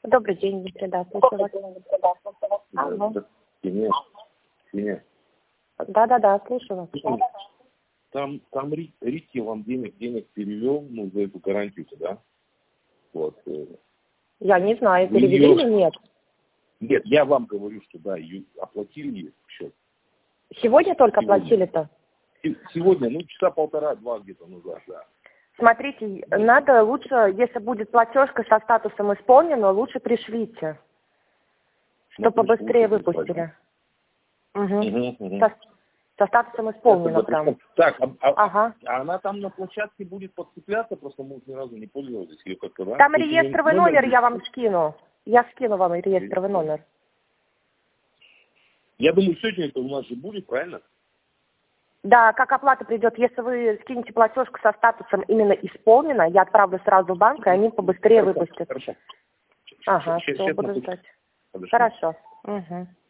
Добрый день, Среда. Слушаю вас. Алло. Сеня. Да, слушаю вас. Там Рикки вам денег перевел, за эту гарантию, да? Вот. Я не знаю, перевели или нет. Нет, я вам говорю, что да, ее оплатили счет. Сегодня только оплатили-то? Сегодня, часа полтора-два где-то назад, да. Смотрите, надо лучше, если будет платежка со статусом исполнено, лучше пришлите, чтобы побыстрее выпустили. Со статусом исполнено прям. Так, Ага. она там на площадке будет подцепляться, просто мы ни разу не пользовались ее как-то, да? Там реестровый номер я вам скину. Я скину вам реестровый номер. Я думаю, сегодня это у нас же будет, правильно? Да, как оплата придет, если вы скинете платежку со статусом именно исполнено, я отправлю сразу в банк, и они побыстрее выпустят. Хорошо. Ага, все, буду ждать. Хорошо. Угу.